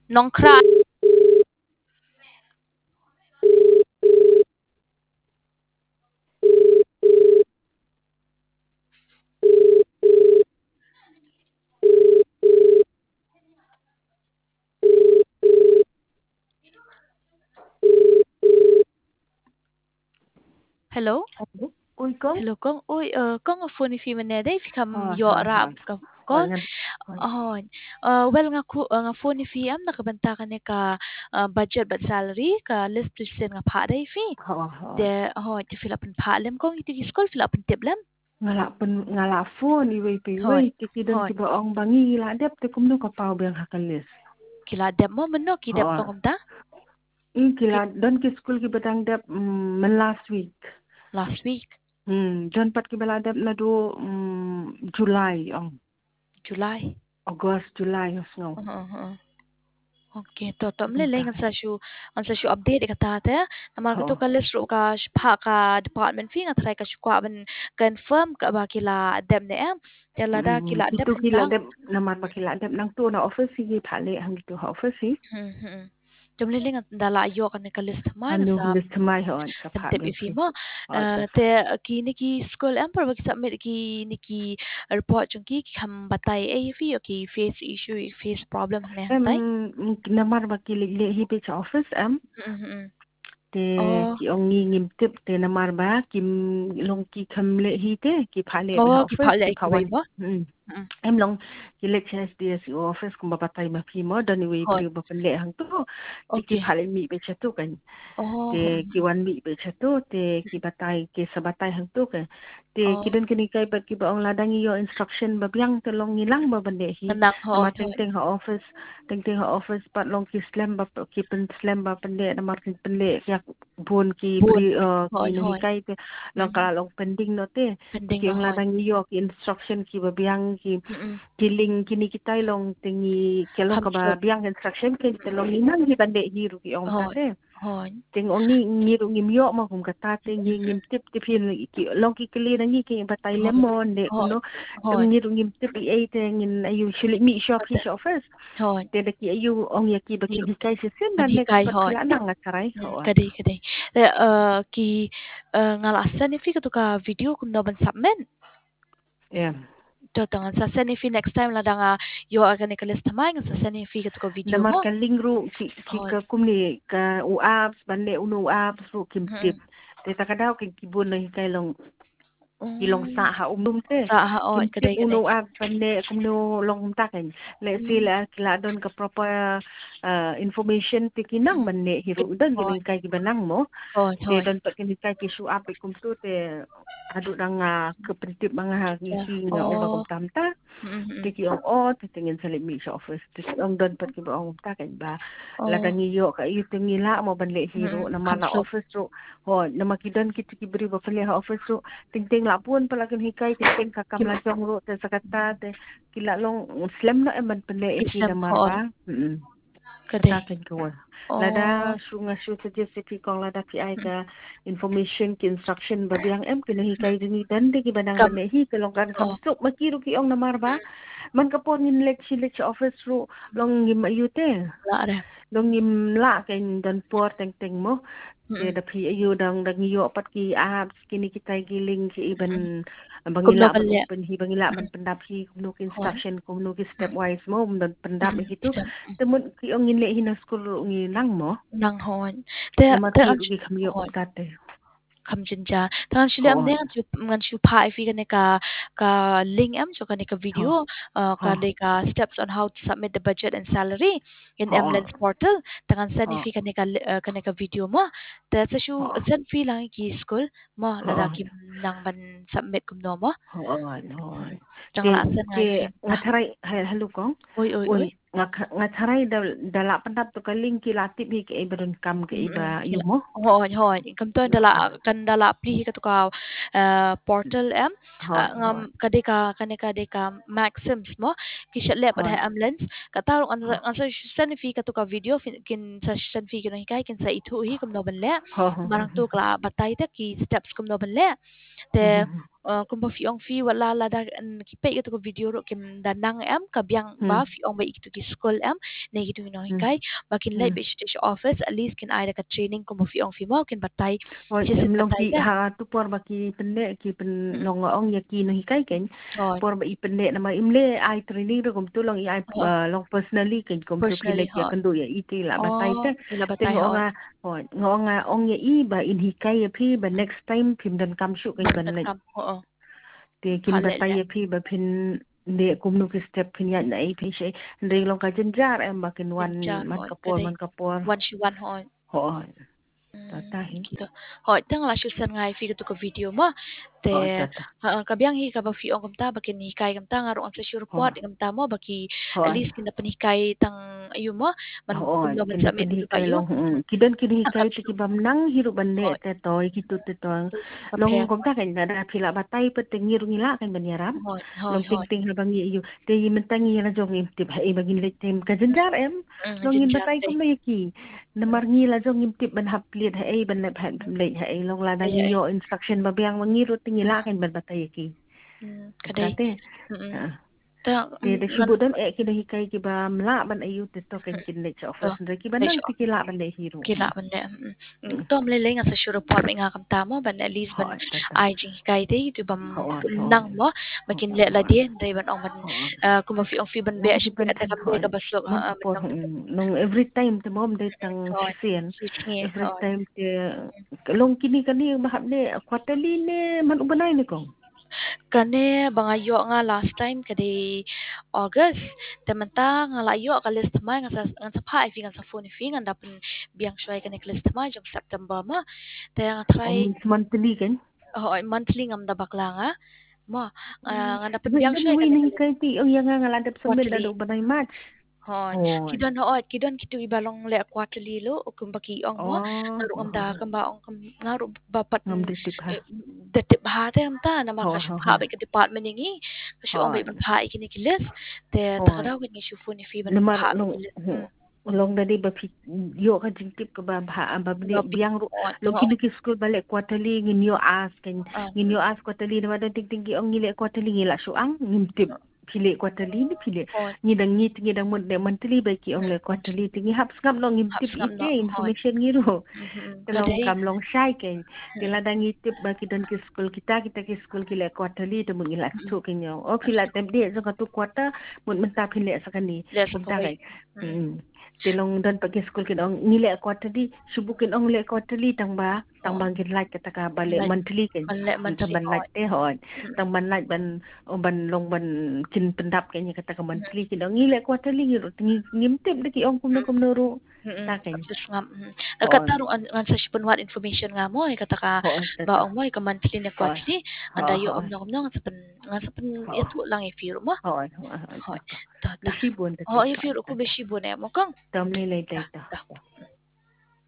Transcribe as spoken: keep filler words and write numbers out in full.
Nongkra. Hello. Hello. Ui con. Hello con. Ui uh, con nga phone fi man day fi kam Hoi yo hoi arab hoi. ka Hoi con. ngan. Hoi. Oh. Uh, well nga ku uh, nga phone fi am nakabanta ka ni ka uh, budget but salary ka list percent nga pha day fi. Hoi hoi. De oh ti fill up an pha lem kong iti school fill up an tip lem. Ngala pen ngala phone iwe pe iwe Hoi. ti kidan Hoi. ki ba ong bangi la dep te kum no ka pau beng hakalis. Kila dep mo menno ki dep Hoi. kong ta. In kila don ki school ki batang dep mm, men last week. Last week. Hmm, don pat ki bala dep na do mm, July ong. July. August July os ngau. Uh -huh. Okay, to to mle Benta. leng sa shu an sa shu update ka ta te namal ka Ho. to ka list ro ka pha ka department fi nga try ka shu kwa ban confirm ka ba kila dem ne em tela da Mm, kila dem itu kila ta dep namar pa kila dep nang tu na office si phale hang tu ha office si. hm hm jom le leng da la yo ka ne ka list mai na Anu sa list mai hon sa tem pha tem beng ifi si. mo Hoi eh, ta. te ki ni ki school em par ba ki submit ki ni ki report chung ki kham batai e fi yo ki face issue face problem ne Em tai namar ba ki le hi pe cha office em hm hm te oh ki ong ngi ngim tip te namar ba kim long ki kham le hi te ki pha le be oh ki pha office le ki ki bai phawan. mo Hmm. Em long ki le chance D S O office kum ba patai ma phi mo dan wi hoi pri ba pen le hang tu ti ki okay pha le mi be cha tu kan oh te hm ki wan mi be cha tu te ki batai ki sa batai hang tu kan te ki oh don kini kai ba ki ba ong ladang yo instruction ba biang te long ngilang ba bende hi nang nama hoi teng hoi teng ha office teng teng ha office pat long ki slam ba ki pen slam ba pende nama ki pende yak bun ki buồn bri uh, ki hoi no hi hoi kai te long mhm kala long pending no te pending ki mà ong hoi ladang yo ki instruction ki ba biang ki mhm ki ling kini kitai long tengi ke long kham ka ba chut biang instruction ki te long ni nang ki bende hi ru ki ong ta hoi te hoi ting ong ni ngi ru ngim yo ma kum kata te ngi mhm ngim tip tip hin ki long ki kli na ngi ki batai hoi lemon de kum hoi no tung hoi ngi ru ngim tip i ai te ngin ayu shili mi shop hi ada shop first hoi te de ki ayu ong ya ki ba ki nhiều hikai si sen anh dan hi next kai pat hoi kila nang ngasarai ừ, ho cái đi cái đi ờ ki ngala sa ni fi ka to ka video kum no ban submit yeah to tangan sa sa ni fi next time la danga yo aga ni kalis tamay nga sa sa ni fi ka to ka video namar mo ka lingru ki ki hoi ka kumni ka u apps bande unu apps ru kim mhm tip te takadaw ki kibun na hikai long ilong sa mm ha umum te sa ha oi kim cái tip đây cái uno đây a pande kumno long ta kan le mm sila kila don ka proper uh, information te kinang man ne hiru dan hoi ginin kai ki banang mo hoi te hoi don pat kini kai ki su ap kum tu te adu dang uh, ke pentip mga ha ki dạ ki nga ong bagom oh tam ta te mhm ki ong o te tingin sa limi sa office te ki ong don pat ki ba ong ta kan ba la oh dang iyo ka iyo tingila mo ban le hiru mhm na kham mana chut office ro ho na makidan ki ki beri ba pala ha office ro ting ting la pun pala kan hikai ting ting ka kam kim la jong ro te sakata te kila long slam na eman pala e ki Islam na marba hoi mm cái kata đây kan ko lada oh sunga su suggest si kong lada pi ai ka information ki instruction ba biang em kini hikai dini dan de ki banang cầm ban hi ke long kan kam ho suk makiru ki ong na marba man ka pon in lek si lek sa office ro long ngim ayute lạ đây long ngim la ken dan por teng teng mo te mhm da phi ayu dang dang yo pat ki apps kini kita giling ki iban cũng bangila đâu ba bên lẹ pen hi bangila man pendap hi kumno ki hoi instruction kumno ki step wise mo dan pendap mhm gitu Islam temun ki ong in le hina school ngi lang mo năng hoi te nama te ki an ugi khamyo hoi patate kham chin cha tan shile ho am ne ngan chu ngan chu phai fi ka ka ka link am cho ka ne ka ho video uh, ho ka le ka steps on how to submit the budget and salary in ho mlens portal tangan sa ni ho fi ka ne ka li- uh, ka ne ka video mo ta sa shu ho san fi lang ki school mo la da ho kim nang ban submit kum no mo ho ho chang te la san te ngai fi ta ngatharai hello kong oi oi oi oi ngatharai dala pendap to kaling ki latip hi ke ibadon kam ke iba Mm, kila yumo hoi hoi kam to dala kan dala apli ka to ka uh, portal em hoi uh, ngam hoi kadeka kaneka deka maxims mo ki shle pada hoi ambulance kata an hoi an sa san fi ka to ka video fin- kin sa san fi kin kai kin sa itu hi kum no ban le hoi marang tu kla batai ta ki steps kum no ban le te hoi uh, kung ba fiong fi wala la da kipe ito ko video ro kim danang em kabyang ba fiong ba ito ki school em ne gitu no hikay bakin lai be shi office at least kin ai da ka training kung ba fiong fi mo kin batay em long ki ha tu por ba ki pende ki pen long ong ya ki no hikai ken por ba i pende na ma imle ai training ro kum tu long i ai long personally ken kum tu ki le ya kan do ya i ti la batai te te ngonga hoi ngonga ong ya i ba in hikai ya phi ba next time phim dan kam shu ken ban le te kin batai ya phi ba phin de kum nu ki step phin ya nai phi she re long ka jen jar em ba ken wan man kapor man kapor one shi one hoi hoi ta hi hoi tang la shu san ngai fi to ko video ma te kabyang hi ka ba fi ong kamta bakin hikai kamta ngaro ang sa sure report kamta mo baki at least kin na panikai tang ayu mo man kum no man sa me to kayo kidan kin hikai te ki bam nang hiru bande te toy ki tu te tong long kamta kan da phila batai pe te ngir ngila kan ban yaram long ting ting ha bang yu te yi men tangi na jong im tip ha bagin le tem ka jenjar em long in batai kum le ki namar ngila jong im tip ban hap liet ha ai ban le phan le ha ai long la da ngi yo instruction ba biang mangi ro tingi la kan ban batai ki kadai ta de shubu dam e ki dahi kai ki ba mla ban ayu te to kan kin le office re ki ban nang ti ki la ban le hero ki la ban le tom le le nga sa sure report me nga kam ta mo ban at least ban ai jing kai de tu bam nang mo makin le la de dai ban ong ban ku ma fi ong fi ban be shi be ta kam be ka basok ha nong every time te mom de tang sien every time te long kini kani mahap ne quarterly ne man ubanay ni kong kane bangayo nga last time kadi August tementa nga layo ka list mai nga sa nga sa pa fi nga sa phone fi nga dapen biang shwai ka list mai jong September ma te nga try monthly kan oh monthly ngam da bakla nga mo nga dapen biang shwai ka ni kai ti ang yang nga ladap sa mid da banay match hon kidon hoot kidon kitu ibalong le quarterly lo o kung baki ong mo ngaro ang da kang ba ong ngaro bapat ngam ditip ha detip ha te am ta na maka shu ha ba ka department ngi shu ong ba ban ha ikini kilis te takadaw ni shu fu ni fi ban ha long da di ba yo ka jing tip ka ba ha ba biang ro long kini ki school balik quarterly ngin yo as kan ngin yo as quarterly na da ting ting ki ong ngile quarterly ngila shu ang ngim tip pile quarterly ni pile ni dang ni tingi dang mon de monthly ba ki ong le quarterly tingi hap ngam long ngim tip ite information ngi ro telong kam long shai ken tela dang ni tip ba ki dan ki school kita kita ki school ki le quarterly to mung ila chu ken yo o pila tem de so ka tu quarter mun menta pile sakani kum ta kai telong dan pagi school kin ong ngile quarterly subukin ong le quarterly tang ba tang bang kin like kata ka bale monthly ken ta ban like te hon tang ban like ban ban long ban kin pendap ken kata ka monthly kin ong ngile quarterly ngiro ngim tip de ki ong kum no kum no ro ta ken ngam kata ro an sa shipon wat information nga mo kata ka ba ong mo ka monthly na quarterly anda yo om no om no sa pen nga sa pen ito lang i firo mo hoi hoi ta ta oh i firo ko be shibo na mo kang tam le le ta